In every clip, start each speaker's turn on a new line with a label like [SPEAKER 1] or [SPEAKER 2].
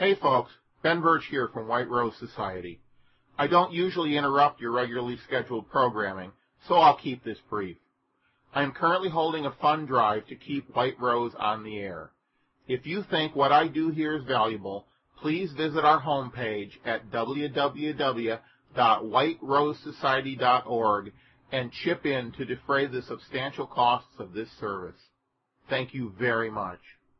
[SPEAKER 1] Hey folks, Ben Birch here from White Rose Society. I don't usually interrupt your regularly scheduled programming, so I'll keep this brief. I am currently holding a fund drive to keep White Rose on the air. If you think what I do here is valuable, please visit our homepage at www.whiterosesociety.org and chip in to defray the substantial costs of this service. Thank you very much.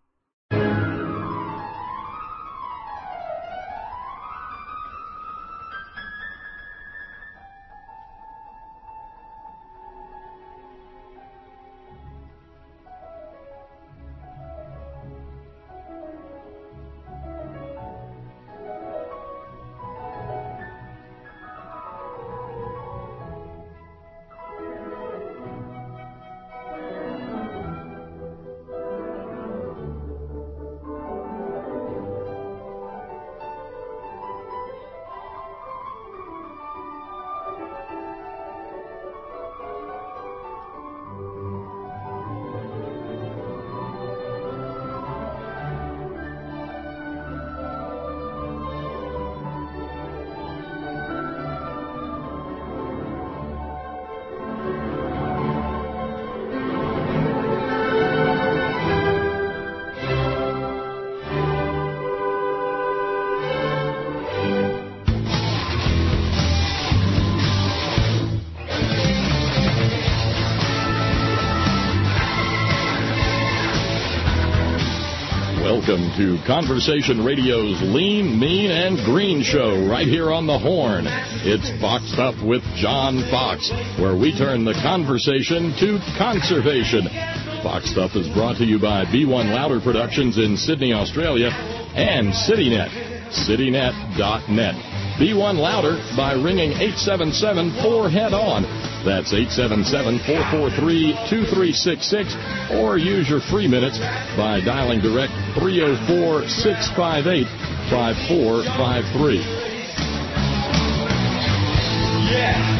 [SPEAKER 2] Welcome to Conversation Radio's Lean, Mean, and Green show right here on the Horn. It's Foxed Up with John Fox, where we turn the conversation to conservation. Foxed Up is brought to you by B1 Louder Productions in Sydney, Australia, and CityNet, citynet.net. B1 Louder by ringing 877-4-HEAD-ON. That's 877-443-2366, or use your free minutes by dialing direct 304-658-5453. Yeah.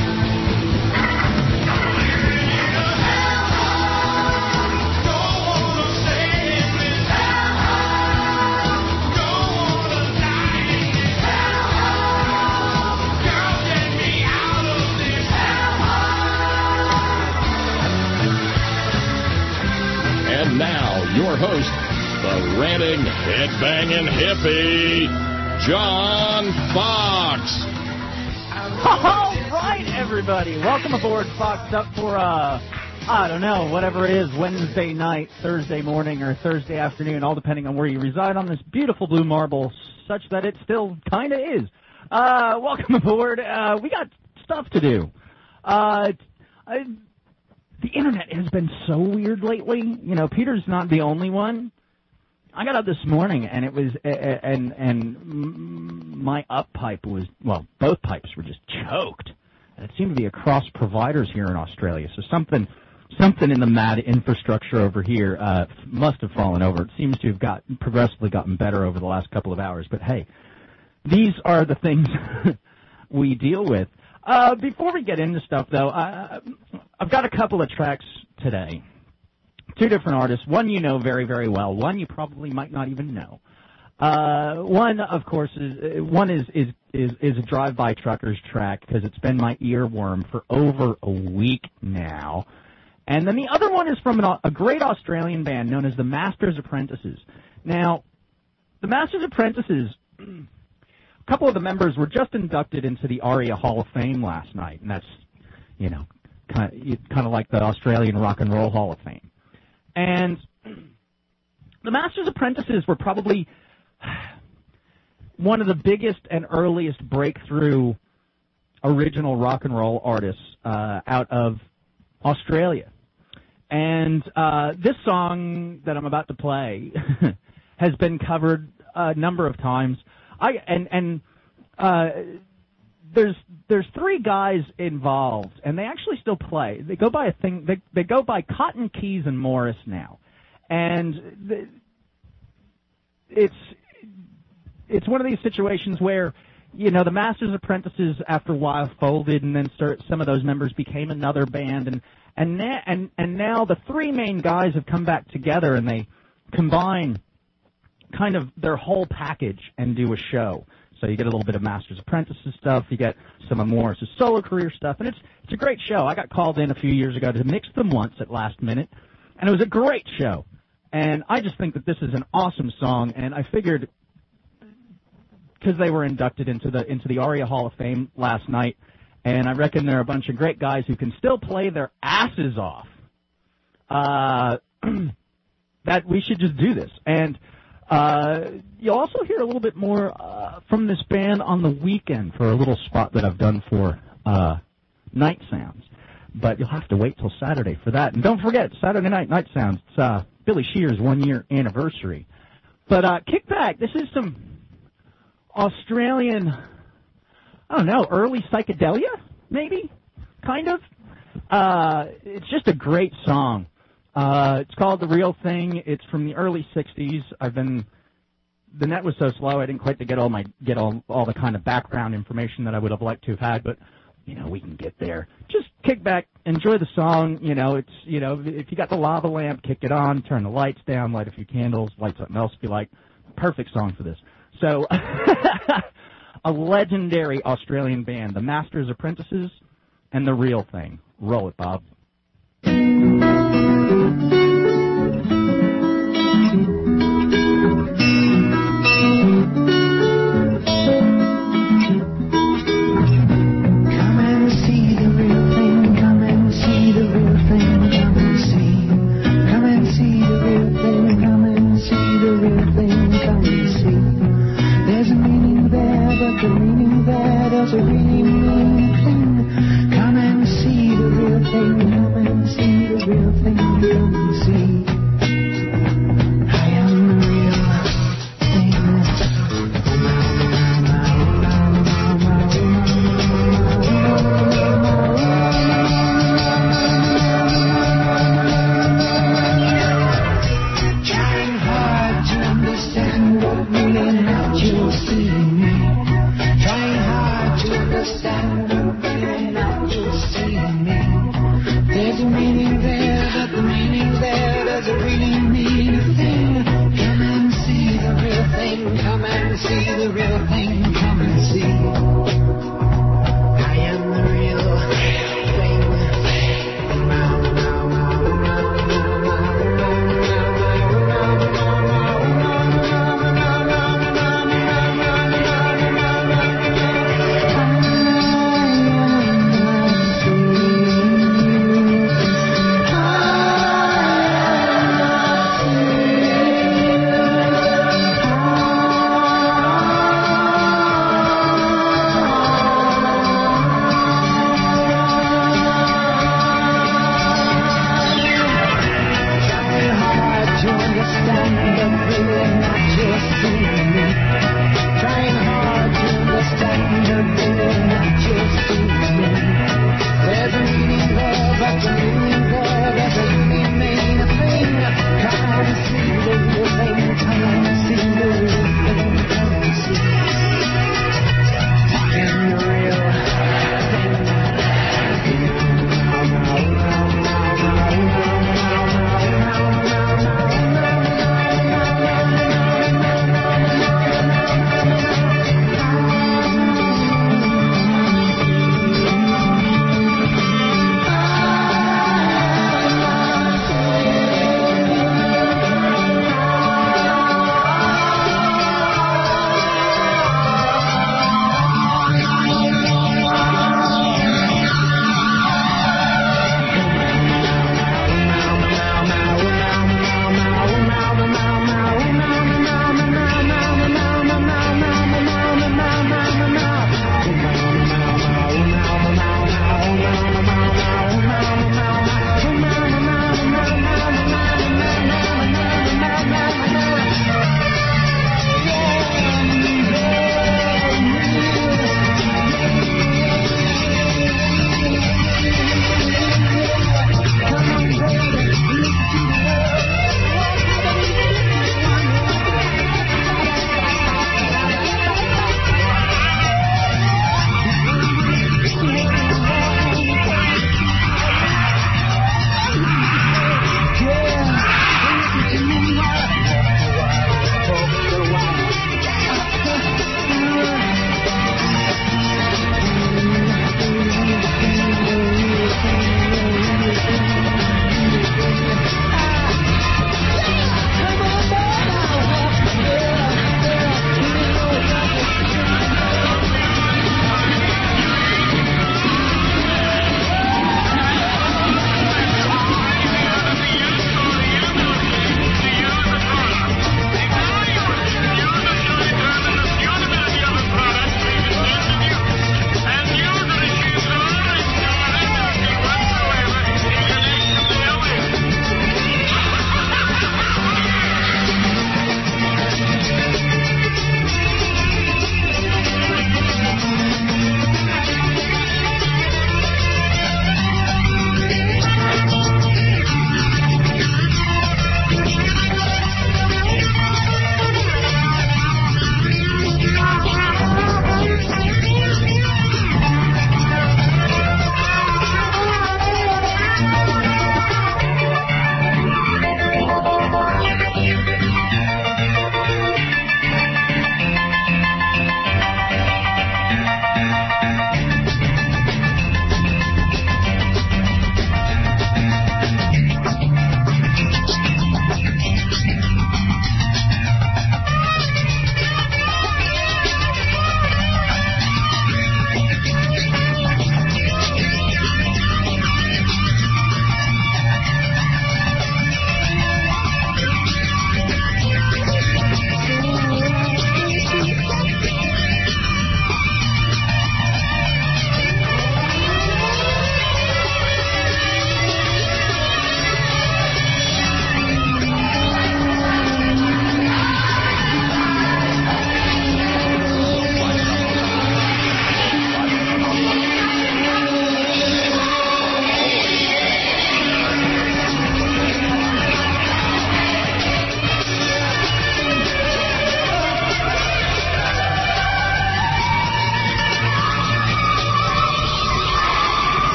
[SPEAKER 2] Your host, the ranting, head-banging hippie, John Fox.
[SPEAKER 3] All right, everybody. Welcome aboard Foxed Up for, I don't know, whatever it is, Wednesday night, Thursday morning, or Thursday afternoon, all depending on where you reside on this beautiful blue marble, such that it still kind of is. Welcome aboard. We got stuff to do. The internet has been so weird lately. You know, Peter's not the only one. I got up this morning, and it was, and my up pipe was, well, both pipes were just choked. And it seemed to be across providers here in Australia. So something in the mad infrastructure over here must have fallen over. It seems to have progressively gotten better over the last couple of hours. But hey, these are the things we deal with. Before we get into stuff, though, I've got a couple of tracks today. Two different artists. One you know very, very well. One you probably might not even know. One, of course, is a Drive-By Truckers track because it's been my earworm for over a week now. And then the other one is from a great Australian band known as the Masters Apprentices. Now, the Masters Apprentices, a couple of the members were just inducted into the ARIA Hall of Fame last night, and that's, you know, kind of like the Australian Rock and Roll Hall of Fame. And the Masters Apprentices were probably one of the biggest and earliest breakthrough original rock and roll artists out of Australia. And this song that I'm about to play has been covered a number of times. There's three guys involved, and they actually still play. They go by they go by Cotton, Keys, and Morris now, and it's one of these situations where, you know, the Masters Apprentices after a while folded, and then some of those members became another band, and now the three main guys have come back together, and they combine kind of their whole package and do a show. So you get a little bit of Master's Apprentices stuff, you get some of Morris's solo career stuff, and it's a great show. I got called in a few years ago to mix them once at last minute, and it was a great show. And I just think that this is an awesome song, and I figured, because they were inducted into the ARIA Hall of Fame last night, and I reckon they're a bunch of great guys who can still play their asses off, that we should just do this. And you'll also hear a little bit more from this band on the weekend for a little spot that I've done for Night Sounds. But you'll have to wait till Saturday for that. And don't forget, Saturday night, Night Sounds. It's Billy Shear's 1-year anniversary. But kick back. This is some Australian, I don't know, early psychedelia, maybe? Kind of. It's just a great song. It's called The Real Thing. It's from the early 60s. The net was so slow I didn't quite get all the kind of background information that I would have liked to have had, but we can get there. Just kick back, enjoy the song. If you got the lava lamp, kick it on, turn the lights down, light a few candles, light something else if you like. Perfect song for this. So, a legendary Australian band, the Master's Apprentices and The Real Thing. Roll it, Bob.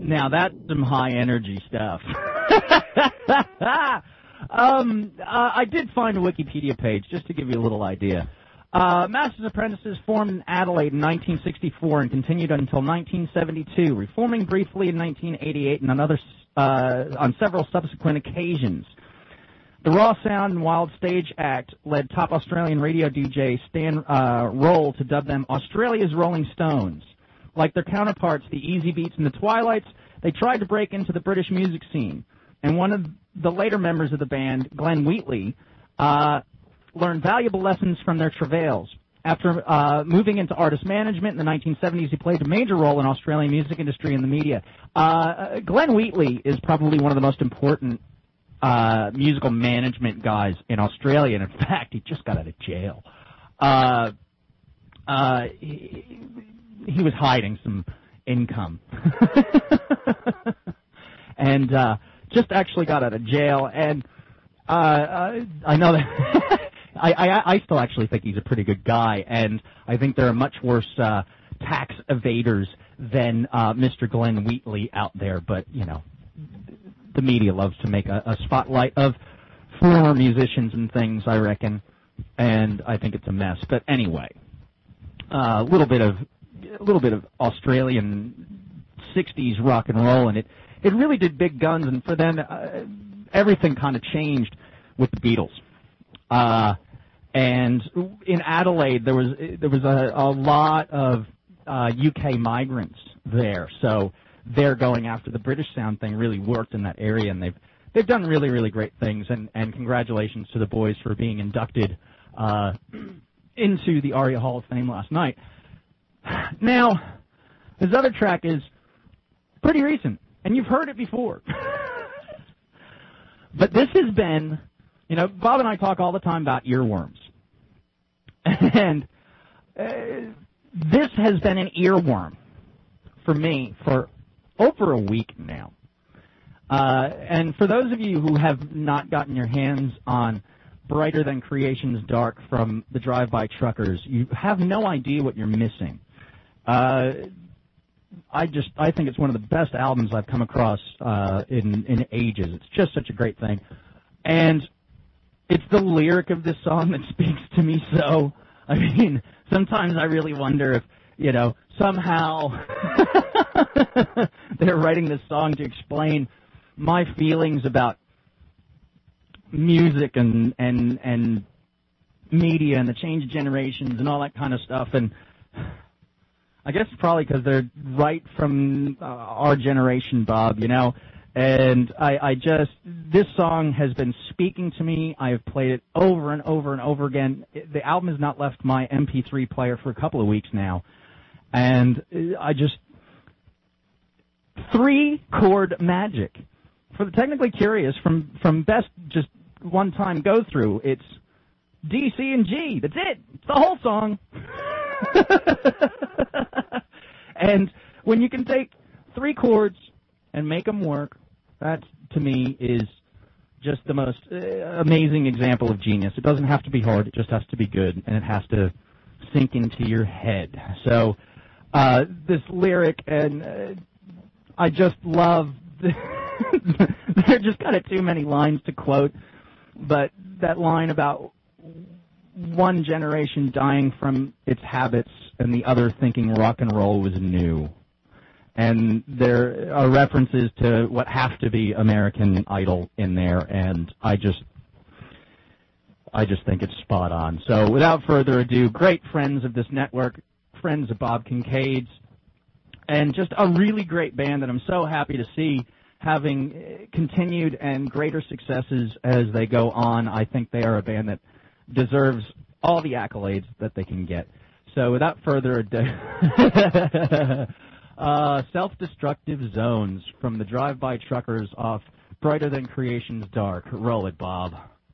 [SPEAKER 3] Now that's some high energy stuff. I did find a Wikipedia page just to give you a little idea. Masters Apprentices formed in Adelaide in 1964 and continued until 1972, reforming briefly in 1988 and on several subsequent occasions. The Raw Sound and Wild Stage Act led top Australian radio DJ Stan Roll to dub them Australia's Rolling Stones. Like their counterparts, the Easy Beats and the Twilights, they tried to break into the British music scene. And one of the later members of the band, Glenn Wheatley, learned valuable lessons from their travails. After moving into artist management in the 1970s, he played a major role in Australian music industry and the media. Glenn Wheatley is probably one of the most important musical management guys in Australia, and in fact, he just got out of jail. He was hiding some income. And just actually got out of jail, and I know that I still actually think he's a pretty good guy, and I think there are much worse tax evaders than Mr. Glenn Wheatley out there, but, you know, the media loves to make a spotlight of former musicians and things, I reckon, and I think it's a mess. But anyway, a little bit of Australian 60s rock and roll, and it really did big guns, and for them, everything kind of changed with the Beatles. And in Adelaide, there was a lot of UK migrants there, so their going after the British sound thing really worked in that area, and they've done really, really great things, and congratulations to the boys for being inducted into the ARIA Hall of Fame last night. Now, this other track is pretty recent, and you've heard it before. But this has been, you know, Bob and I talk all the time about earworms. And this has been an earworm for me for over a week now. And for those of you who have not gotten your hands on Brighter Than Creation's Dark from the Drive-By Truckers, you have no idea what you're missing. I think it's one of the best albums I've come across in ages. It's just such a great thing. And it's the lyric of this song that speaks to me so. I mean, sometimes I really wonder if, you know, somehow they're writing this song to explain my feelings about music and media and the change of generations and all that kind of stuff. And I guess it's probably because they're right from our generation, Bob, you know. And this song has been speaking to me. I have played it over and over and over again. The album has not left my MP3 player for a couple of weeks now. And three-chord magic. For the technically curious, from best just one-time go-through, it's D, C, and G. That's it. It's the whole song. And when you can take three chords and make them work, that, to me, is just the most amazing example of genius. It doesn't have to be hard. It just has to be good, and it has to sink into your head. So this lyric, and I just love there are just kind of too many lines to quote, but that line about one generation dying from its habits and the other thinking rock and roll was new. And there are references to what have to be American Idol in there, and I just think it's spot on. So without further ado, great friends of this network, friends of Bob Kincaid's, and just a really great band that I'm so happy to see having continued and greater successes as they go on. I think they are a band that deserves all the accolades that they can get. So without further ado, Self-Destructive Zones from the Drive-By Truckers off Brighter Than Creation's Dark. Roll it, Bob.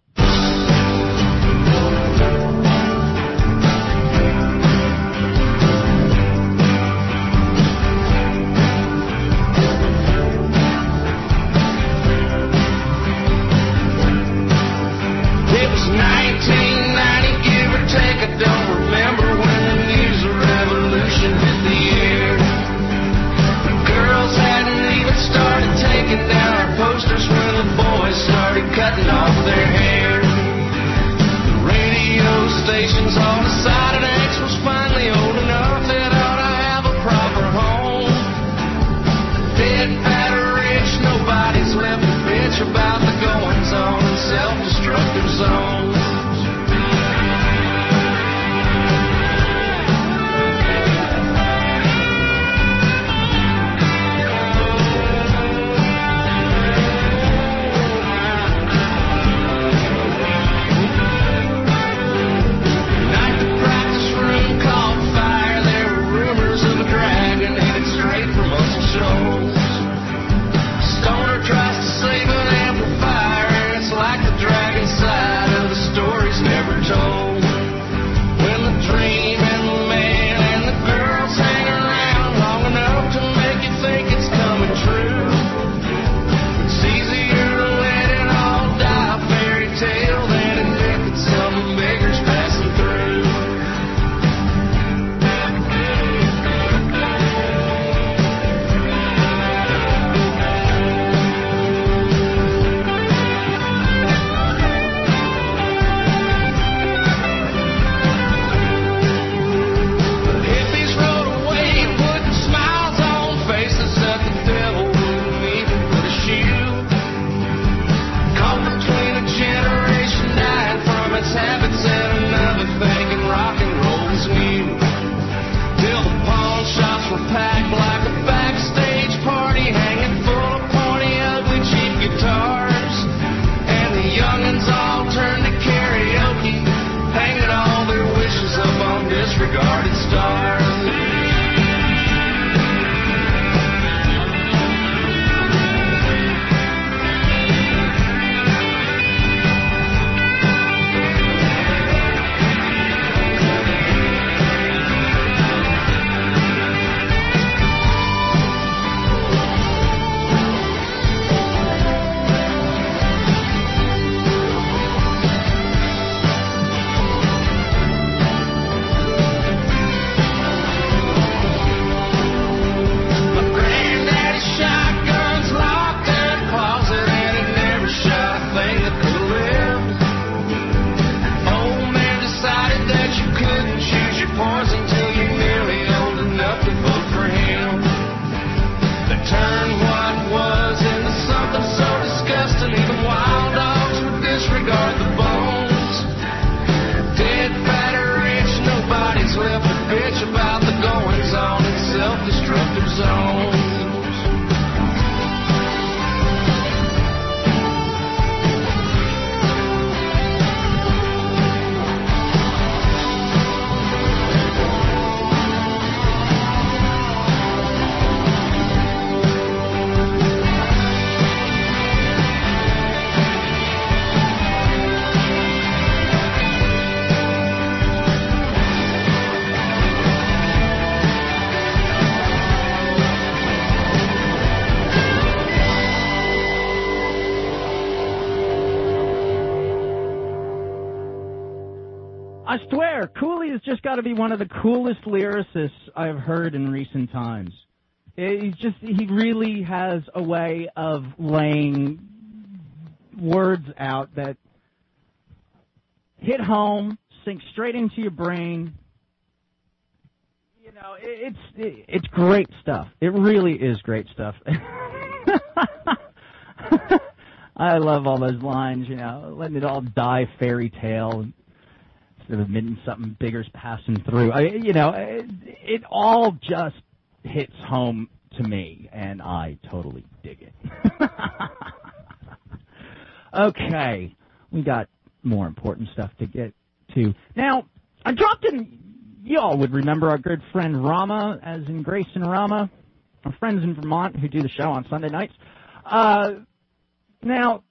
[SPEAKER 4] It was 1990, give or take, I don't remember when the music revolution hit the air. Girls hadn't even generations all decided X was finally old enough that ought to have a proper home. Dead, fat, or rich, nobody's left a bitch about the goings-on in self-destructive zones. Stoner tries to save an amplifier, and it's like the dragon side of the stories never told. When the dream and the man and the girls hang around long enough to make you think it's coming true, it's easier to let it all die a fairy tale than admit that something bigger's passing through. Habits and another thinking rock and roll was new. Till the pawn shops were packed like a backstage party, hanging full of pointy, ugly, cheap guitars. And the young'uns all turned to karaoke, hanging all their wishes up on disregarded stars.
[SPEAKER 3] I swear, Cooley has just got to be one of the coolest lyricists I've heard in recent times. He really has a way of laying words out that hit home, sink straight into your brain. You know, it's great stuff. It really is great stuff. I love all those lines, you know, letting it all die fairy tale instead of admitting something bigger's passing through. It all just hits home to me, and I totally dig it. Okay, we got more important stuff to get to. Now, I dropped in, you all would remember our good friend Rama, as in Grayson Rama, our friends in Vermont who do the show on Sunday nights. Now,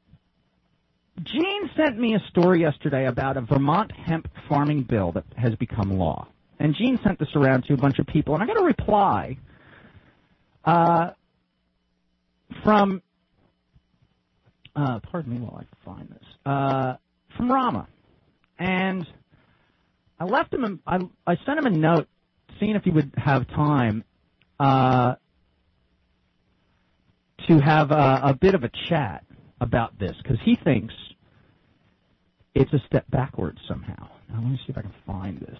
[SPEAKER 3] Gene sent me a story yesterday about a Vermont hemp farming bill that has become law. And Gene sent this around to a bunch of people, and I got a reply from, pardon me while I find this, from Rama. And I left him, I sent him a note seeing if he would have time to have a bit of a chat about this, because he thinks it's a step backwards somehow. Now, let me see if I can find this.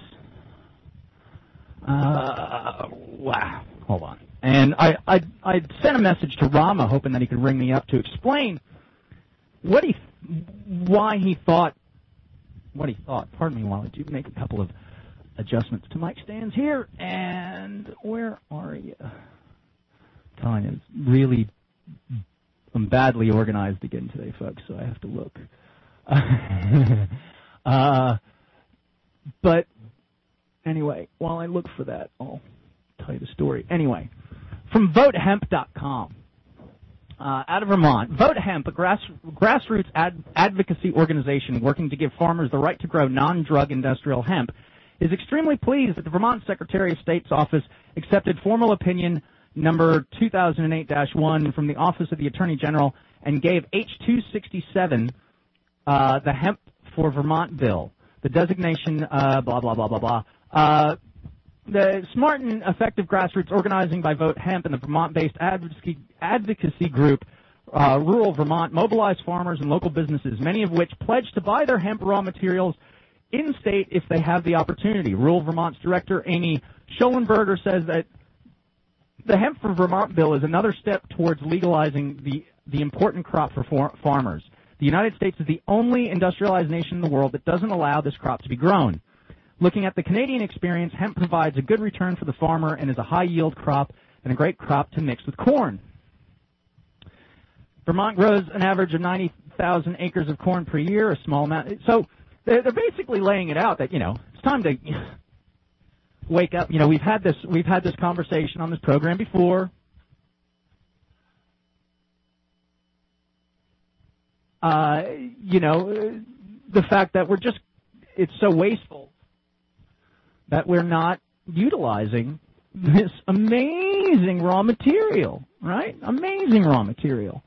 [SPEAKER 3] Wow. Hold on. And I sent a message to Rama hoping that he could ring me up to explain what he thought. Pardon me while I do make a couple of adjustments to mic stands here. And where are you? I'm telling you, I'm badly organized again today, folks, so I have to look. But anyway, while I look for that, I'll tell you the story. Anyway, from VoteHemp.com. Out of Vermont, Vote Hemp, a grassroots advocacy organization working to give farmers the right to grow non-drug industrial hemp, is extremely pleased that the Vermont Secretary of State's office accepted formal opinion number 2008-1 from the Office of the Attorney General and gave H.267 the Hemp for Vermont bill. The designation, blah, blah, blah, blah, blah. The smart and effective grassroots organizing by Vote Hemp and the Vermont-based advocacy group Rural Vermont mobilized farmers and local businesses, many of which pledged to buy their hemp raw materials in-state if they have the opportunity. Rural Vermont's director, Amy Schollenberger, says that the Hemp for Vermont bill is another step towards legalizing the important crop for farmers. The United States is the only industrialized nation in the world that doesn't allow this crop to be grown. Looking at the Canadian experience, hemp provides a good return for the farmer and is a high-yield crop and a great crop to mix with corn. Vermont grows an average of 90,000 acres of corn per year, a small amount. So they're basically laying it out that, it's time to wake up. We've had this conversation on this program before. The fact that it's so wasteful that we're not utilizing this amazing raw material, right? Amazing raw material.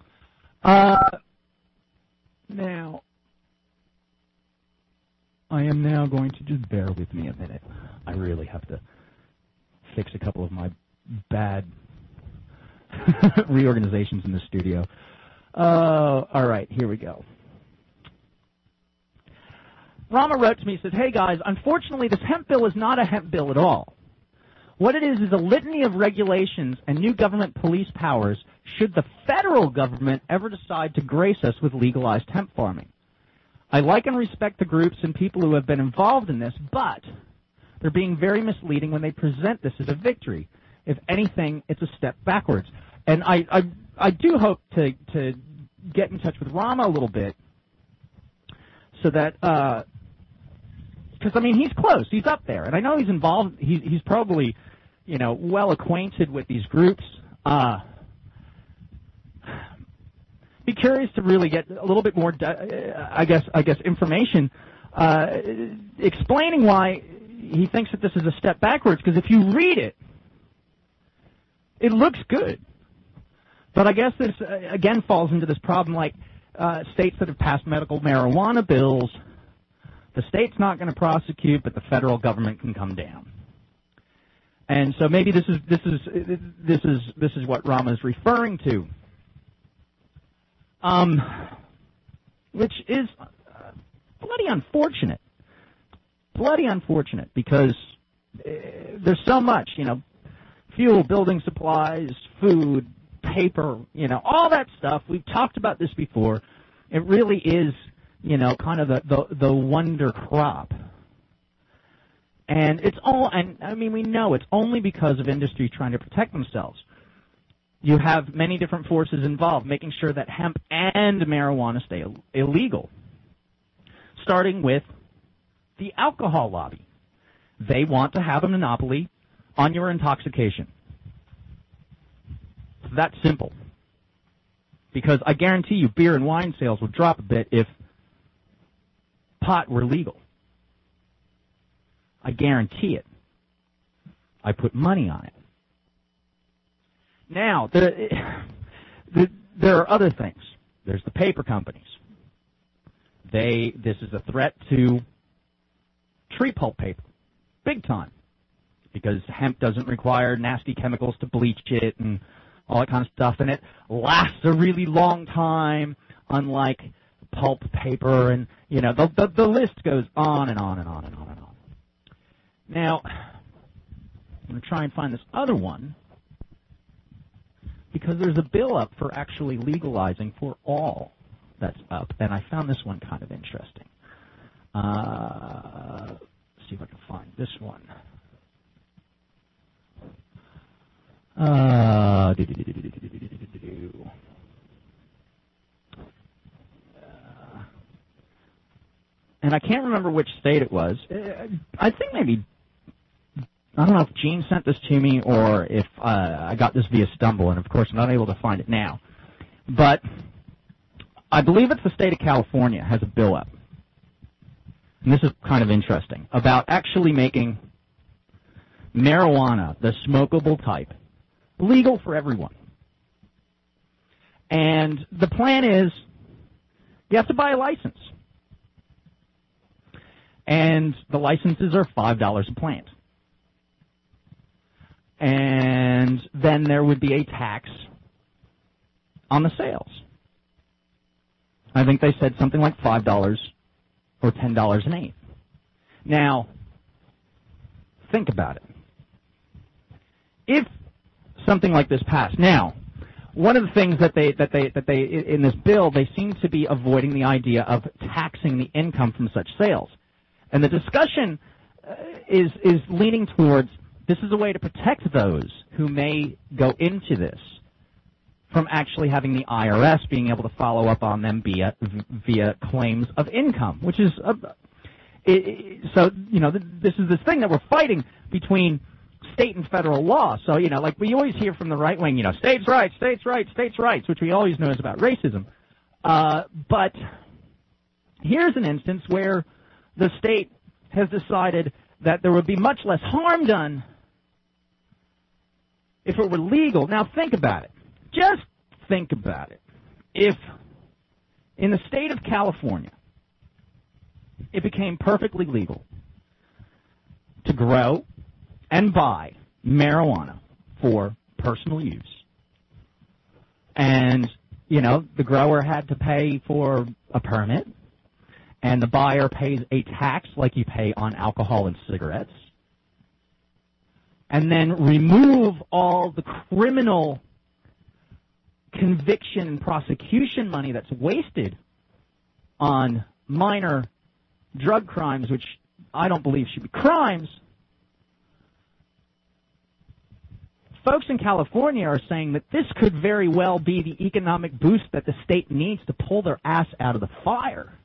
[SPEAKER 3] Now, I am now going to just bear with me a minute. I really have to fix a couple of my bad reorganizations in the studio. All right, here we go. Rama wrote to me, said, "Hey guys, unfortunately this hemp bill is not a hemp bill at all. What it is a litany of regulations and new government police powers should the federal government ever decide to grace us with legalized hemp farming. I like and respect the groups and people who have been involved in this, but they're being very misleading when they present this as a victory. If anything, it's a step backwards." And I do hope to get in touch with Rama a little bit so that because he's close, he's up there, and I know he's involved. He's probably well acquainted with these groups. Be curious to really get a little bit more, I guess information explaining why he thinks that this is a step backwards. Because if you read it, it looks good. But I guess this, again, falls into this problem like states that have passed medical marijuana bills. The state's not going to prosecute, but the federal government can come down. And so maybe this is what Rama is referring to, which is bloody unfortunate. Bloody unfortunate because there's so much, fuel, building supplies, food, paper, all that stuff. We've talked about this before. It really is, kind of the wonder crop. And we know it's only because of industry trying to protect themselves. You have many different forces involved, making sure that hemp and marijuana stay illegal. Starting with the alcohol lobby. They want to have a monopoly on your intoxication. That's simple. Because I guarantee you beer and wine sales would drop a bit if pot were legal. I guarantee it. I put money on it. Now, there are other things. There's the paper companies. This is a threat to tree pulp paper, big time, because hemp doesn't require nasty chemicals to bleach it and all that kind of stuff, and it lasts a really long time, unlike pulp paper, and, you know, the list goes on and on and on and on and on. Now, I'm going to try and find this other one, because there's a bill up for actually legalizing for all that's up, and I found this one kind of interesting. Let's see if I can find this one. And I can't remember which state it was. I think maybe, I don't know if Gene sent this to me or if I got this via Stumble, and of course I'm not able to find it now. But I believe it's the state of California has a bill up, and this is kind of interesting, about actually making marijuana, the smokable type, legal for everyone. And the plan is you have to buy a license. And the licenses are $5 a plant. And then there would be a tax on the sales. I think they said something like $5 or $10 an eighth. Now, think about it. If something like this passed, now, one of the things that they in this bill, they seem to be avoiding the idea of taxing the income from such sales. And the discussion is leaning towards this is a way to protect those who may go into this from actually having the IRS being able to follow up on them via claims of income, which is so, you know, this is this thing that we're fighting between state and federal law. So, you know, like we always hear from the right wing, you know, states' rights, states' rights, states' rights, which we always know is about racism. But here's an instance where the state has decided that there would be much less harm done if it were legal. Now, think about it. Just think about it. If in the state of California it became perfectly legal to grow and buy marijuana for personal use, and, you know, the grower had to pay for a permit, and the buyer pays a tax like you pay on alcohol and cigarettes, and then remove all the criminal conviction and prosecution money that's wasted on minor drug crimes, which I don't believe should be crimes. Folks in California are saying that this could very well be the economic boost that the state needs to pull their ass out of the fire.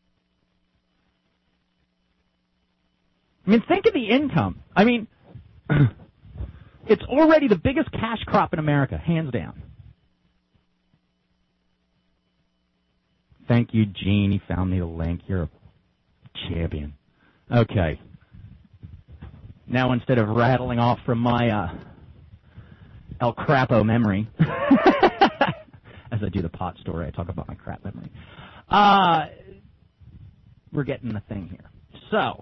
[SPEAKER 3] I mean, think of the income. I mean, it's already the biggest cash crop in America, hands down. Thank you, Gene. He found me the link. You're a champion. Okay. Now, instead of rattling off from my El Crapo memory, as I do the pot story, I talk about my crap memory. We're getting the thing here. So,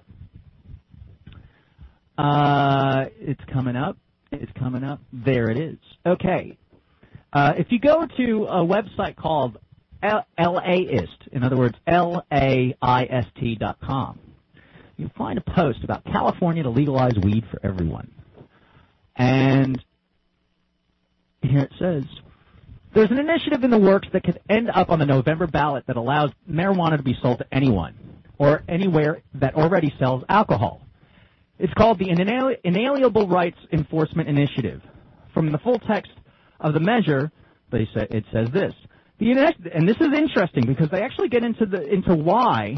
[SPEAKER 3] it's coming up. It's coming up. There it is. Okay. If you go to a website called LAist, in other words, LAIST.com, you'll find a post about California to legalize weed for everyone. And here it says, there's an initiative in the works that could end up on the November ballot that allows marijuana to be sold to anyone or anywhere that already sells alcohol. It's called the Inalienable Rights Enforcement Initiative. From the full text of the measure, it says this. And this is interesting because they actually get into why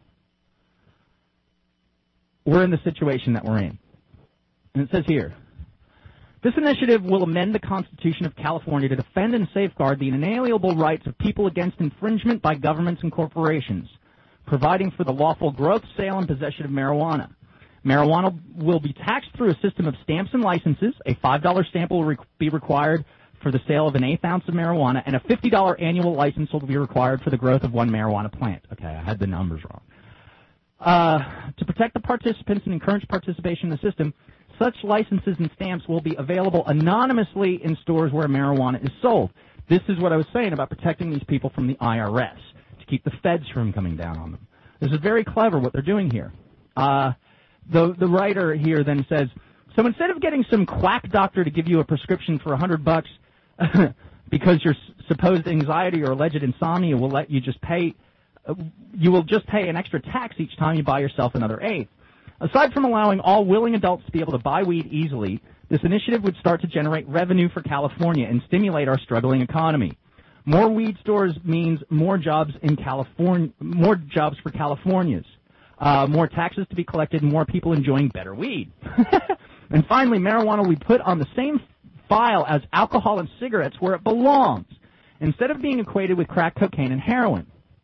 [SPEAKER 3] we're in the situation that we're in. And it says here, this initiative will amend the Constitution of California to defend and safeguard the inalienable rights of people against infringement by governments and corporations, providing for the lawful growth, sale, and possession of marijuana. Marijuana will be taxed through a system of stamps and licenses. A $5 stamp will be required for the sale of an eighth ounce of marijuana, and a $50 annual license will be required for the growth of one marijuana plant. Okay, I had the numbers wrong. To protect the participants and encourage participation in the system, such licenses and stamps will be available anonymously in stores where marijuana is sold. This is what I was saying about protecting these people from the IRS. To keep the feds from coming down on them. This is very clever what they're doing here. The writer here then says, so instead of getting some quack doctor to give you a prescription for $100 because your supposed anxiety or alleged insomnia will let you just pay, you will just pay an extra tax each time you buy yourself another eighth. Aside from allowing all willing adults to be able to buy weed easily, this initiative would start to generate revenue for California and stimulate our struggling economy. More weed stores means more jobs in California, more jobs for Californians, more taxes to be collected, and more people enjoying better weed. And finally, marijuana will be put on the same file as alcohol and cigarettes where it belongs, instead of being equated with crack cocaine and heroin.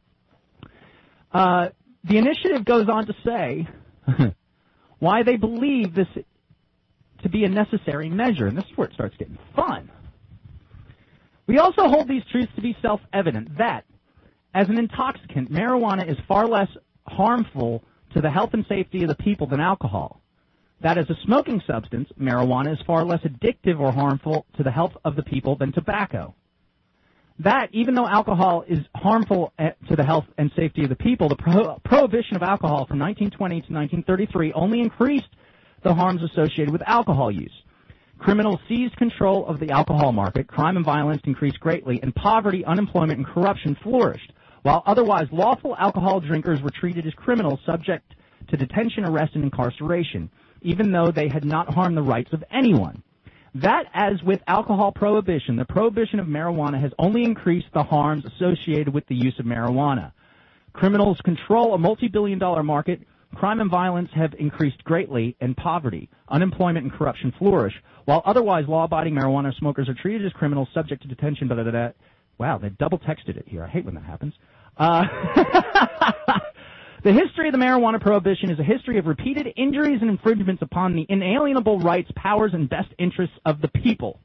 [SPEAKER 3] The initiative goes on to say why they believe this to be a necessary measure, and this is where it starts getting fun. We also hold these truths to be self-evident that, as an intoxicant, marijuana is far less harmful to the health and safety of the people than alcohol. That as a smoking substance, marijuana is far less addictive or harmful to the health of the people than tobacco. That, even though alcohol is harmful to the health and safety of the people, the prohibition of alcohol from 1920 to 1933 only increased the harms associated with alcohol use. Criminals seized control of the alcohol market, crime and violence increased greatly, and poverty, unemployment, and corruption flourished, while otherwise lawful alcohol drinkers were treated as criminals subject to detention, arrest, and incarceration, even though they had not harmed the rights of anyone. That, as with alcohol prohibition, the prohibition of marijuana has only increased the harms associated with the use of marijuana. Criminals control a multi-billion-dollar market, crime and violence have increased greatly, and poverty, unemployment, and corruption flourish, while otherwise law-abiding marijuana smokers are treated as criminals subject to detention, blah, blah, blah. Wow, they double-texted it here. I hate when that happens. The history of the marijuana prohibition is a history of repeated injuries and infringements upon the inalienable rights, powers, and best interests of the people.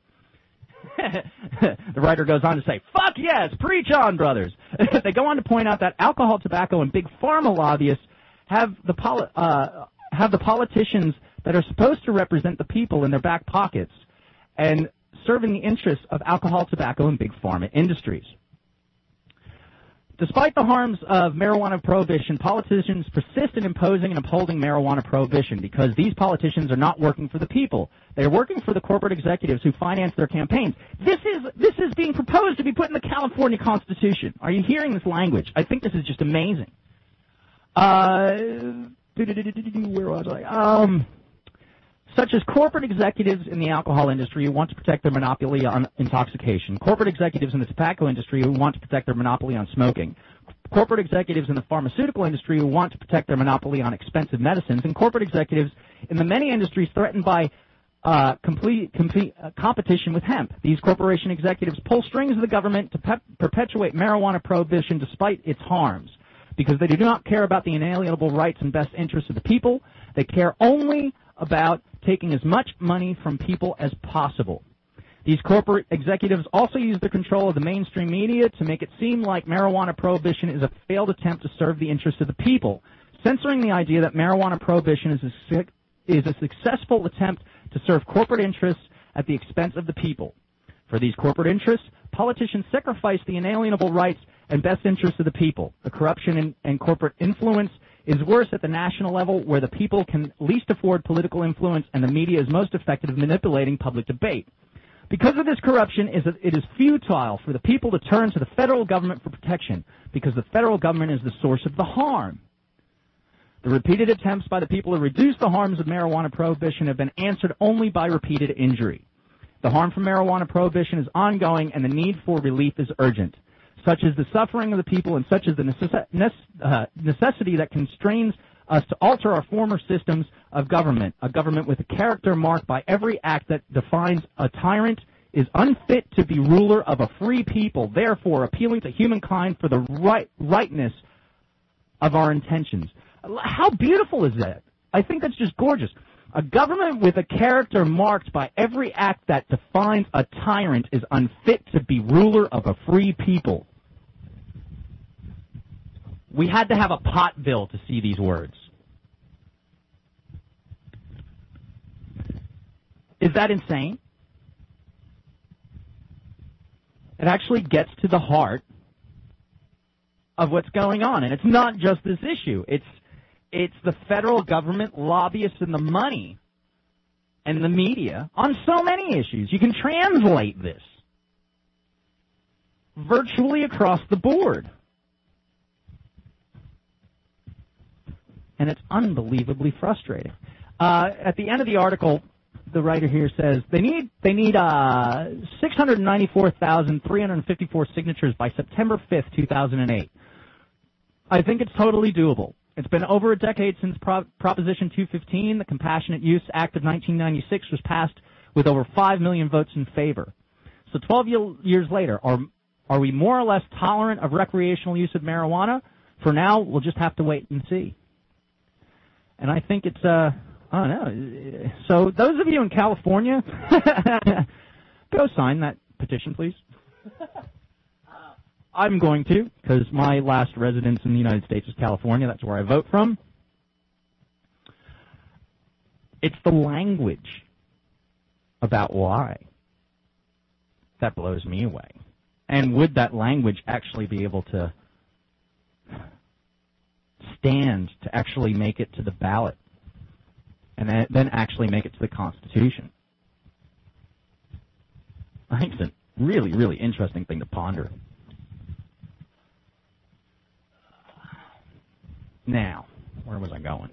[SPEAKER 3] The writer goes on to say, fuck yes, preach on, brothers. They go on to point out that alcohol, tobacco, and big pharma lobbyists have the politicians that are supposed to represent the people in their back pockets and serving the interests of alcohol, tobacco, and big pharma industries. Despite the harms of marijuana prohibition, politicians persist in imposing and upholding marijuana prohibition because these politicians are not working for the people. They are working for the corporate executives who finance their campaigns. This is being proposed to be put in the California Constitution. Are you hearing this language? I think this is just amazing. Where was I? Such as corporate executives in the alcohol industry who want to protect their monopoly on intoxication, corporate executives in the tobacco industry who want to protect their monopoly on smoking, corporate executives in the pharmaceutical industry who want to protect their monopoly on expensive medicines, and corporate executives in the many industries threatened by competition with hemp. These corporation executives pull strings of the government to perpetuate marijuana prohibition despite its harms, because they do not care about the inalienable rights and best interests of the people. They care only about taking as much money from people as possible. These corporate executives also use the control of the mainstream media to make it seem like marijuana prohibition is a failed attempt to serve the interests of the people, censoring the idea that marijuana prohibition is a successful attempt to serve corporate interests at the expense of the people. For these corporate interests, politicians sacrifice the inalienable rights and best interests of the people. The corruption and corporate influence is worse at the national level, where the people can least afford political influence and the media is most effective at manipulating public debate. Because of this corruption, it is futile for the people to turn to the federal government for protection, because the federal government is the source of the harm. The repeated attempts by the people to reduce the harms of marijuana prohibition have been answered only by repeated injury. The harm from marijuana prohibition is ongoing, and the need for relief is urgent. Such is the suffering of the people, and such is the necessity that constrains us to alter our former systems of government, a government with a character marked by every act that defines a tyrant is unfit to be ruler of a free people, therefore appealing to humankind for the rightness of our intentions. How beautiful is that? I think that's just gorgeous. A government with a character marked by every act that defines a tyrant is unfit to be ruler of a free people. We had to have a pot bill to see these words. Is that insane? It actually gets to the heart of what's going on. And it's not just this issue. It's the federal government, lobbyists, and the money and the media on so many issues. You can translate this virtually across the board. And it's unbelievably frustrating. At the end of the article, the writer here says they need 694,354 signatures by September 5th, 2008. I think it's totally doable. It's been over a decade since Proposition 215, the Compassionate Use Act of 1996, was passed with over 5 million votes in favor. So 12 years later, are we more or less tolerant of recreational use of marijuana? For now, we'll just have to wait and see. And I think it's, I don't know. So those of you in California, go sign that petition, please. I'm going to, because my last residence in the United States is California. That's where I vote from. It's the language about why that blows me away. And would that language actually be able to stand to actually make it to the ballot and then actually make it to the Constitution? I think it's a really, really interesting thing to ponder. Now, where was I going?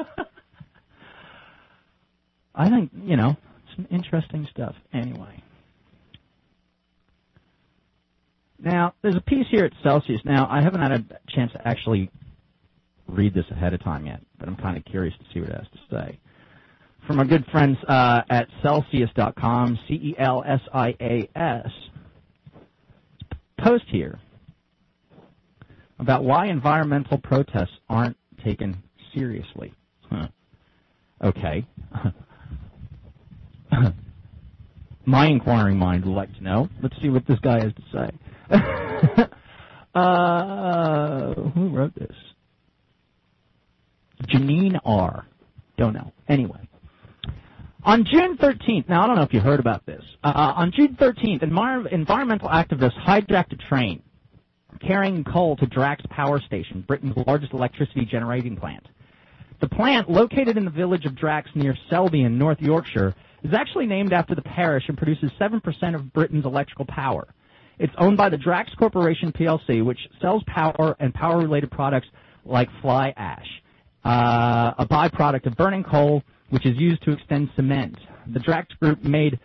[SPEAKER 3] I think, some interesting stuff. Anyway. Now, there's a piece here at Celsius. Now, I haven't had a chance to actually read this ahead of time yet, but I'm kind of curious to see what it has to say. From our good friends at Celsius.com, CELSIAS, post here about why environmental protests aren't taken seriously. Okay. My inquiring mind would like to know. Let's see what this guy has to say. Who wrote this? Janine R. Don't know. Anyway. On June 13th, now I don't know if you heard about this. On June 13th, environmental activists hijacked a train carrying coal to Drax Power Station, Britain's largest electricity generating plant. The plant, located in the village of Drax near Selby in North Yorkshire, is actually named after the parish and produces 7% of Britain's electrical power. It's owned by the Drax Corporation plc, which sells power and power-related products like fly ash, a byproduct of burning coal, which is used to extend cement. The Drax Group made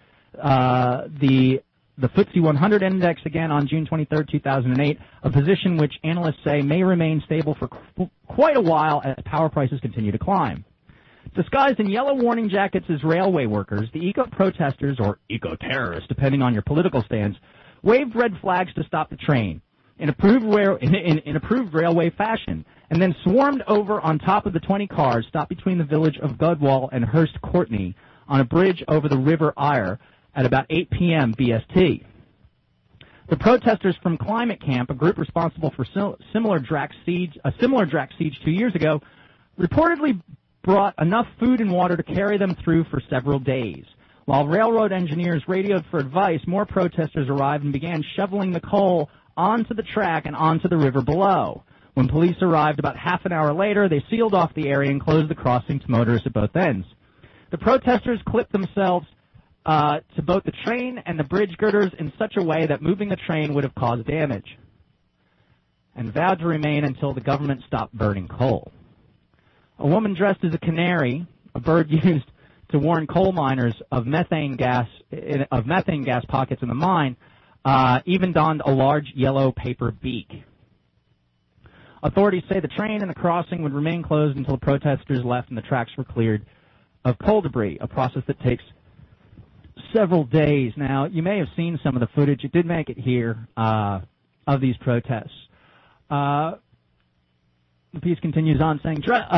[SPEAKER 3] the FTSE 100 index again on June 23, 2008, a position which analysts say may remain stable for quite a while as power prices continue to climb. Disguised in yellow warning jackets as railway workers, the eco-protesters, or eco-terrorists, depending on your political stance, waved red flags to stop the train in approved railway fashion, and then swarmed over on top of the 20 cars stopped between the village of Godwall and Hurst Courtney on a bridge over the River Ire at about 8 p.m. BST. The protesters from Climate Camp, a group responsible for a similar Drax siege 2 years ago, reportedly brought enough food and water to carry them through for several days. While railroad engineers radioed for advice, more protesters arrived and began shoveling the coal onto the track and onto the river below. When police arrived about half an hour later, they sealed off the area and closed the crossing to motorists at both ends. The protesters clipped themselves to both the train and the bridge girders in such a way that moving the train would have caused damage, and vowed to remain until the government stopped burning coal. A woman dressed as a canary, a bird used to warn coal miners of methane gas pockets in the mine, even donned a large yellow paper beak. Authorities say the train and the crossing would remain closed until the protesters left and the tracks were cleared of coal debris, a process that takes several days. Now, you may have seen some of the footage. It did make it here of these protests. The piece continues on saying,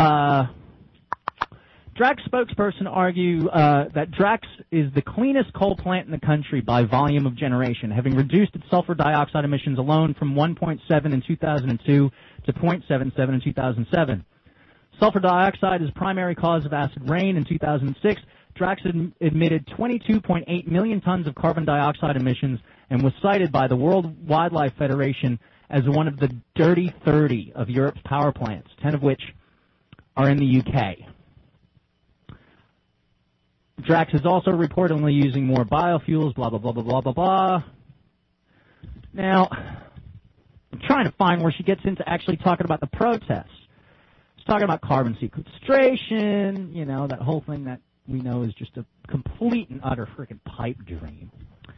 [SPEAKER 3] Drax spokesperson argue that Drax is the cleanest coal plant in the country by volume of generation, having reduced its sulfur dioxide emissions alone from 1.7 in 2002 to 0.77 in 2007. Sulfur dioxide is a primary cause of acid rain. In 2006, Drax emitted 22.8 million tons of carbon dioxide emissions and was cited by the World Wildlife Federation as one of the dirty 30 of Europe's power plants, 10 of which are in the UK. Drax is also reportedly using more biofuels, blah, blah, blah, blah, blah, blah, blah. Now, I'm trying to find where she gets into actually talking about the protests. She's talking about carbon sequestration, you know, that whole thing that we know is just a complete and utter freaking pipe dream.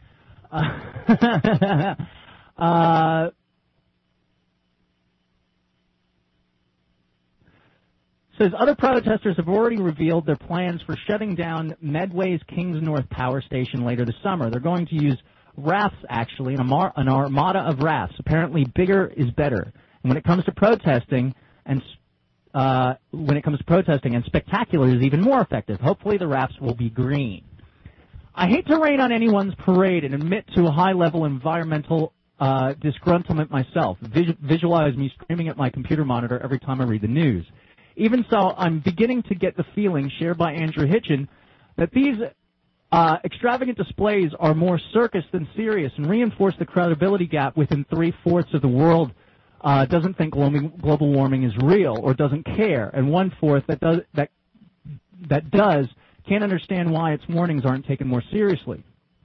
[SPEAKER 3] Says other protesters have already revealed their plans for shutting down Medway's Kings North power station later this summer. They're going to use rafts, actually, an armada of rafts. Apparently, bigger is better. And when it comes to protesting, and spectacular is even more effective. Hopefully, the rafts will be green. I hate to rain on anyone's parade and admit to a high-level environmental disgruntlement myself. Visualize me screaming at my computer monitor every time I read the news. Even so, I'm beginning to get the feeling shared by Andrew Hitchen that these extravagant displays are more circus than serious and reinforce the credibility gap within 3/4 of the world doesn't think global warming is real or doesn't care, and 1/4 that does can't understand why its warnings aren't taken more seriously.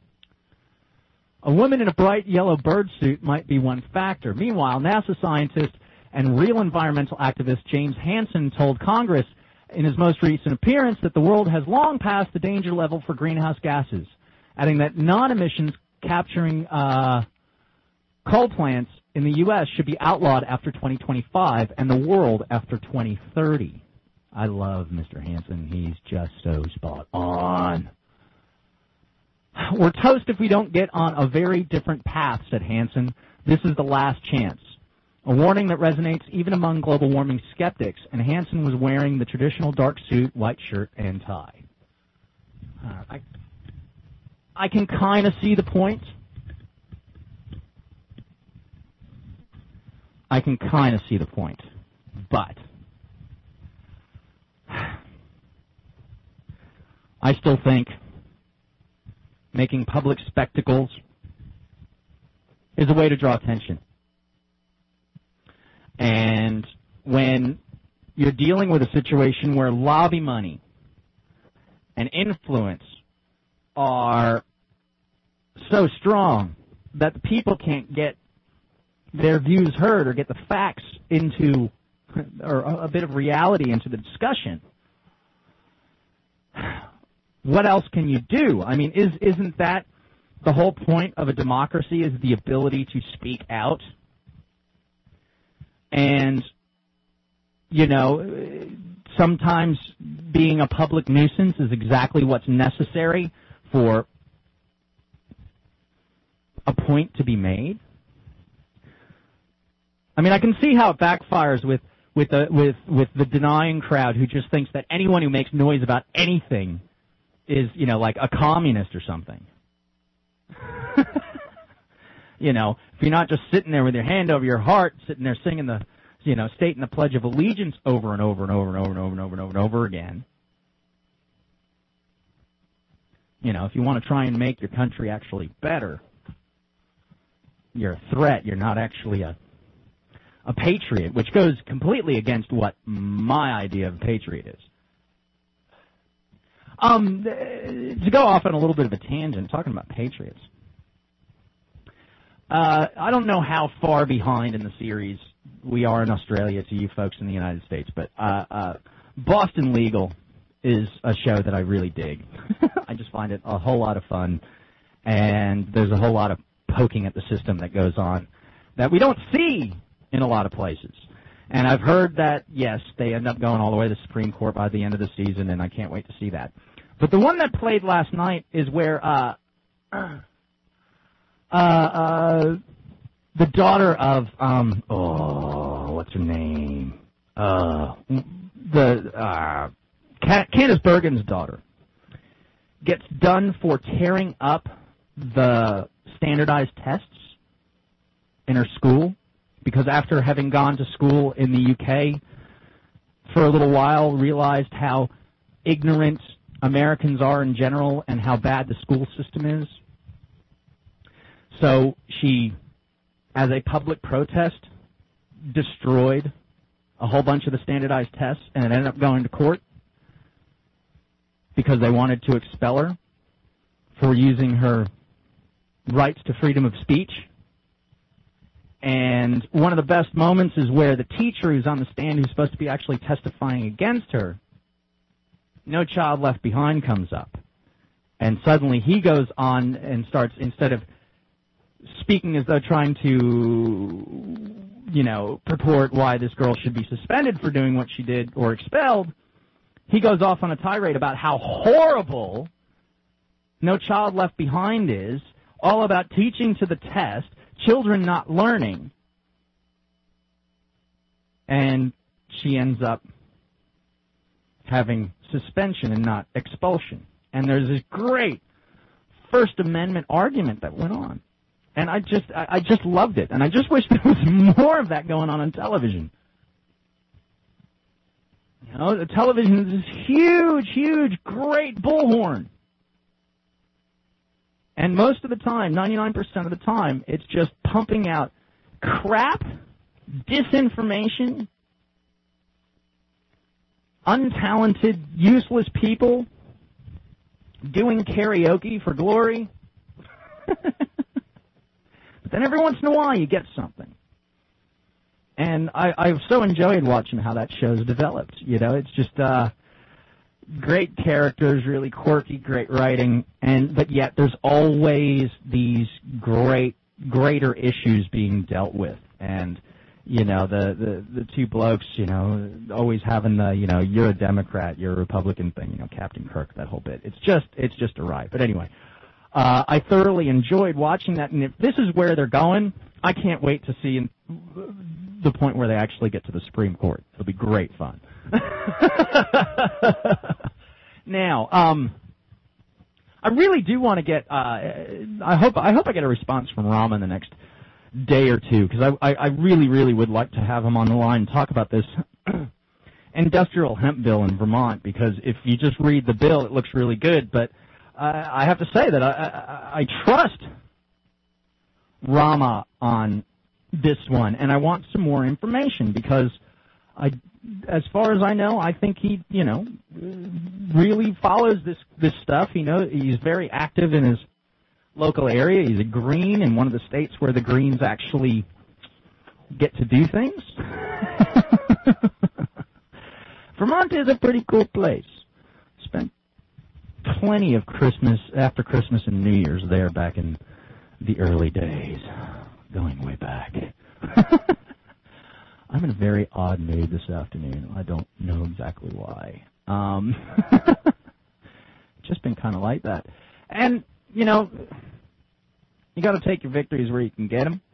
[SPEAKER 3] A woman in a bright yellow bird suit might be one factor. Meanwhile, NASA scientist and real environmental activist James Hansen told Congress in his most recent appearance that the world has long passed the danger level for greenhouse gases, adding that non-emissions capturing coal plants in the U.S. should be outlawed after 2025 and the world after 2030. I love Mr. Hansen. He's just so spot on. We're toast if we don't get on a very different path, said Hansen. This is the last chance. A warning that resonates even among global warming skeptics, and Hansen was wearing the traditional dark suit, white shirt, and tie. I can kind of see the point. But I still think making public spectacles is a way to draw attention. And when you're dealing with a situation where lobby money and influence are so strong that the people can't get their views heard or get the facts into, or a bit of reality into the discussion, what else can you do? I mean, isn't that the whole point of a democracy, is the ability to speak out? And, you know, sometimes being a public nuisance is exactly what's necessary for a point to be made. I mean, I can see how it backfires with the denying crowd who just thinks that anyone who makes noise about anything is, you know, like a communist or something. You know, if you're not just sitting there with your hand over your heart, sitting there singing the, you know, stating the Pledge of Allegiance over and over and over and over and over and over and over and over again. You know, if you want to try and make your country actually better, you're a threat. You're not actually a patriot, which goes completely against what my idea of a patriot is. To go off on a little bit of a tangent, talking about patriots. I don't know how far behind in the series we are in Australia to you folks in the United States, but Boston Legal is a show that I really dig. I just find it a whole lot of fun, and there's a whole lot of poking at the system that goes on that we don't see in a lot of places. And I've heard that, yes, they end up going all the way to the Supreme Court by the end of the season, and I can't wait to see that. But the one that played last night is where the daughter of, what's her name? Candace Bergen's daughter gets done for tearing up the standardized tests in her school, because after having gone to school in the UK for a little while, realized how ignorant Americans are in general and how bad the school system is. So she as a public protest, destroyed a whole bunch of the standardized tests, and it ended up going to court because they wanted to expel her for using her rights to freedom of speech. And one of the best moments is where the teacher who's on the stand, who's supposed to be actually testifying against her, No Child Left Behind comes up. And suddenly he goes on and starts, instead of speaking as though trying to, purport why this girl should be suspended for doing what she did or expelled, he goes off on a tirade about how horrible No Child Left Behind is, all about teaching to the test, children not learning. And she ends up having suspension and not expulsion. And there's this great First Amendment argument that went on. And I just loved it. And I just wish there was more of that going on television. The television is this huge, huge, great bullhorn. And most of the time, 99% of the time, it's just pumping out crap, disinformation, untalented, useless people doing karaoke for glory. But then every once in a while you get something. And I've so enjoyed watching how that show's developed. It's just great characters, really quirky, great writing, but yet there's always these greater issues being dealt with. And the two blokes, always having the, you're a Democrat, you're a Republican thing, Captain Kirk, that whole bit. It's just a riot. But anyway, I thoroughly enjoyed watching that, and if this is where they're going, I can't wait to see the point where they actually get to the Supreme Court. It'll be great fun. Now, I really do want to get, I hope I get a response from Rama in the next day or two, because I really, really would like to have him on the line and talk about this industrial hemp bill in Vermont, because if you just read the bill, it looks really good, but I have to say that I trust Rama on this one, and I want some more information, because as far as I know, I think he, really follows this stuff. He's very active in his local area. He's a Green in one of the states where the Greens actually get to do things. Vermont is a pretty cool place. Spent plenty of after Christmas and New Year's there back in the early days, going way back. I'm in a very odd mood this afternoon. I don't know exactly why. Just been kind of like that. And, you got to take your victories where you can get them.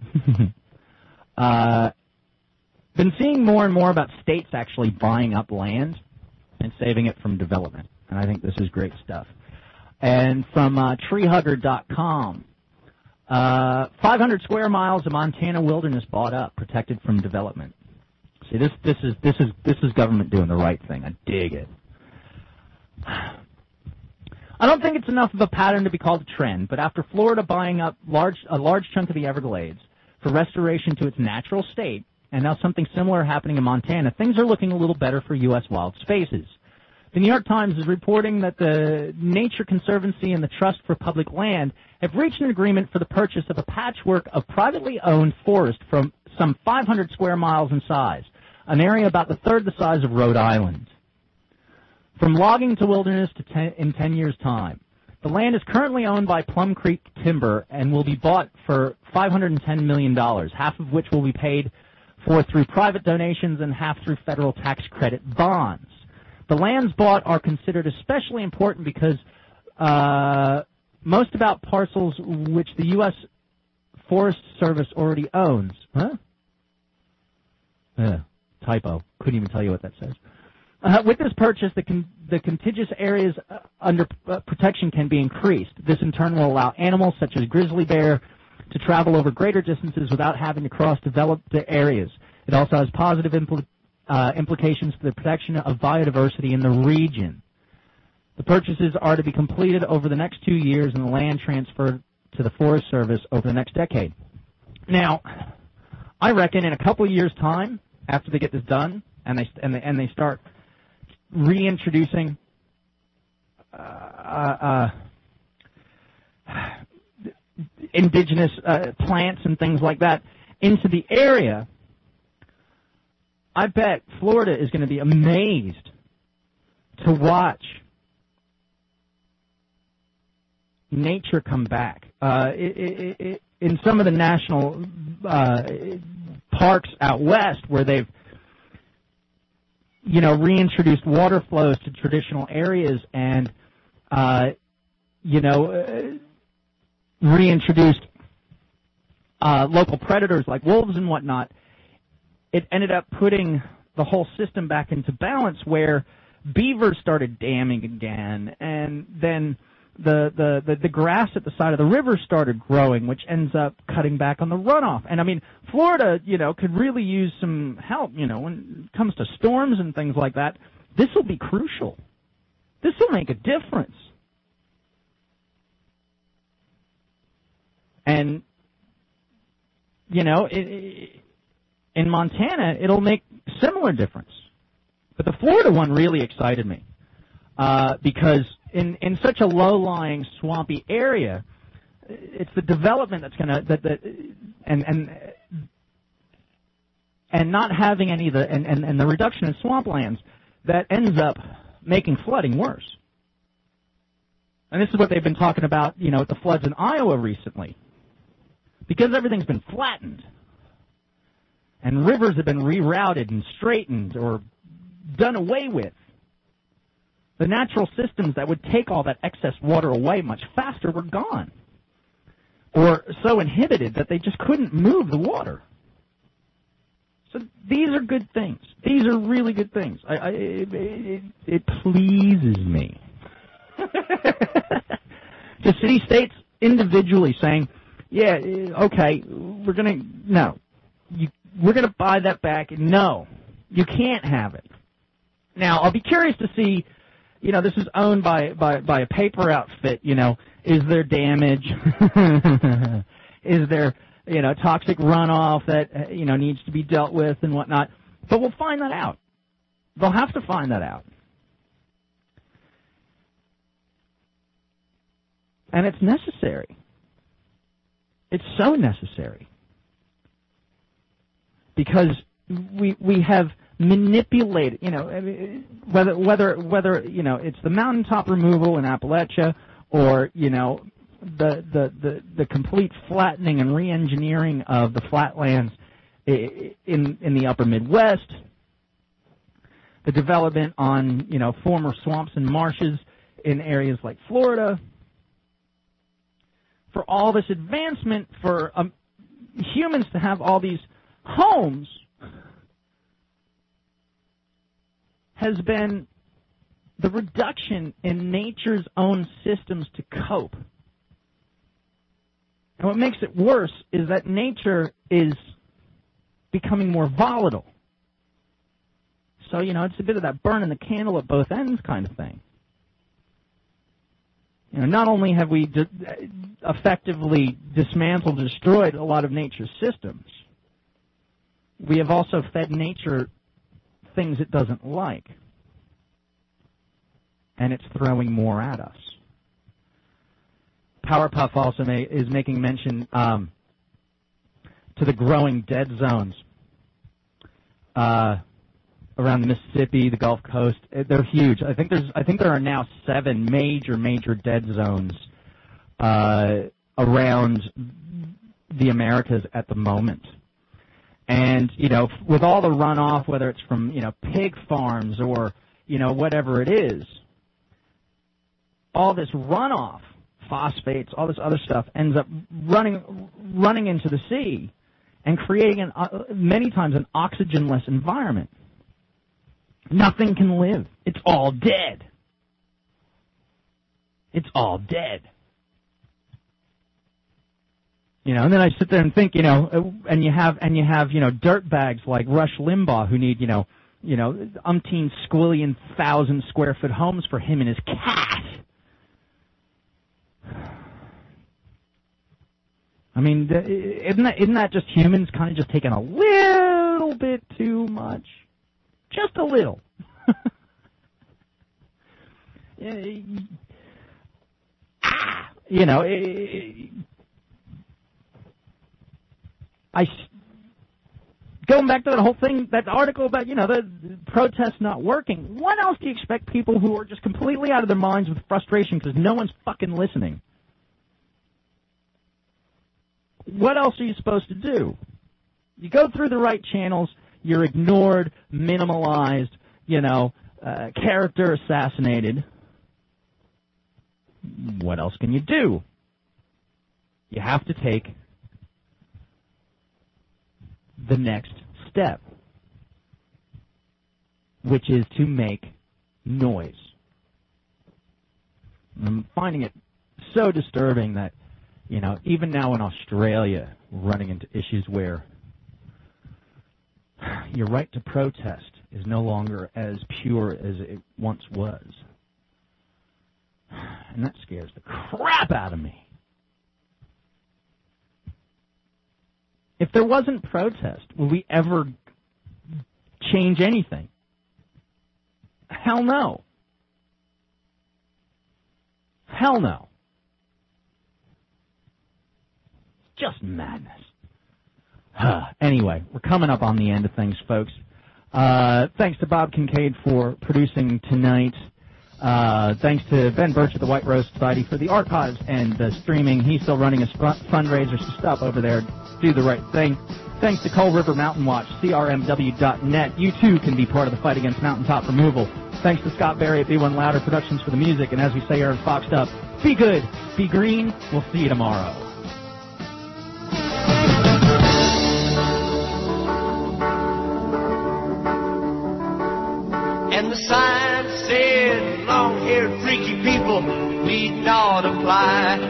[SPEAKER 3] Been seeing more and more about states actually buying up land and saving it from development. And I think this is great stuff. And from treehugger.com, 500 square miles of Montana wilderness bought up, protected from development. See, this is government doing the right thing. I dig it. I don't think it's enough of a pattern to be called a trend, but after Florida buying up a large chunk of the Everglades for restoration to its natural state, and now something similar happening in Montana, things are looking a little better for U.S. wild spaces. The New York Times is reporting that the Nature Conservancy and the Trust for Public Land have reached an agreement for the purchase of a patchwork of privately owned forest from some 500 square miles in size, an area about the third the size of Rhode Island. From logging to wilderness in 10 years' time. The land is currently owned by Plum Creek Timber and will be bought for $510 million, half of which will be paid for through private donations and half through federal tax credit bonds. The lands bought are considered especially important because most about parcels which the U.S. Forest Service already owns. Huh? Typo. Couldn't even tell you what that says. With this purchase, the contiguous areas under protection can be increased. This, in turn, will allow animals such as grizzly bear to travel over greater distances without having to cross developed areas. It also has positive implications for the protection of biodiversity in the region. The purchases are to be completed over the next 2 years and the land transferred to the Forest Service over the next decade. Now, I reckon in a couple of years' time, after they get this done, and they start reintroducing indigenous plants and things like that into the area, I bet Florida is going to be amazed to watch nature come back. In some of the national parks out west, where they've reintroduced water flows to traditional areas and reintroduced local predators like wolves and whatnot, it ended up putting the whole system back into balance, where beavers started damming again, and then the grass at the side of the river started growing, which ends up cutting back on the runoff. And I mean, Florida, could really use some help, when it comes to storms and things like that. This will be crucial. This will make a difference. And, in Montana, it'll make similar difference. But the Florida one really excited me, because in such a low-lying, swampy area, it's the development that's going to and not having any of the and the reduction in swamplands that ends up making flooding worse. And this is what they've been talking about, with the floods in Iowa recently, because everything's been flattened and rivers have been rerouted and straightened or done away with. The natural systems that would take all that excess water away much faster were gone, or so inhibited that they just couldn't move the water. So these are good things. These are really good things. It pleases me to see states individually saying, yeah, okay, we're going to buy that back. No, you can't have it. Now, I'll be curious to see, this is owned by a paper outfit, is there damage? Is there, toxic runoff that, needs to be dealt with and whatnot? But we'll find that out. They'll have to find that out. And it's necessary. It's so necessary. Because we have manipulated, whether it's the mountaintop removal in Appalachia or, the complete flattening and re-engineering of the flatlands in the upper Midwest, the development on, former swamps and marshes in areas like Florida. For all this advancement, for humans to have all these homes, has been the reduction in nature's own systems to cope. And what makes it worse is that nature is becoming more volatile. So, it's a bit of that burning the candle at both ends kind of thing. Not only have we effectively dismantled and destroyed a lot of nature's systems, we have also fed nature things it doesn't like. And it's throwing more at us. Powerpuff also is making mention to the growing dead zones around the Mississippi, the Gulf Coast. They're huge. I think there are now 7 major dead zones around the Americas at the moment. And, with all the runoff, whether it's from, pig farms or, whatever it is, all this runoff, phosphates, all this other stuff, ends up running into the sea and creating many times an oxygenless environment. Nothing can live. It's all dead. It's all dead. And then I sit there and think, and you have, dirt bags like Rush Limbaugh who need, umpteen squillion thousand square foot homes for him and his cat. I mean, isn't that just humans kind of just taking a little bit too much? Just a little. You know, going back to that whole thing, that article about, you know, the protests not working. What else do you expect people who are just completely out of their minds with frustration because no one's fucking listening? What else are you supposed to do? You go through the right channels, you're ignored, minimalized, you know, character assassinated. What else can you do? You have to take the next step, which is to make noise. I'm finding it so disturbing that, you know, even now in Australia, we're running into issues where your right to protest is no longer as pure as it once was. And that scares the crap out of me. If there wasn't protest, would we ever change anything? Hell no. Hell no. Just madness. Anyway, we're coming up on the end of things, folks. Thanks to Bob Kincaid for producing tonight. Thanks to Ben Birch of the White Rose Society for the archives and the streaming. He's still running his fundraiser, so stop over there. Do the right thing. Thanks to Coal River Mountain Watch, crmw.net. You, too, can be part of the fight against mountaintop removal. Thanks to Scott Berry at B1 Louder Productions for the music. And as we say here at Foxed Up, be good, be green. We'll see you tomorrow.
[SPEAKER 4] And the sign said, long-haired freaky people need not apply.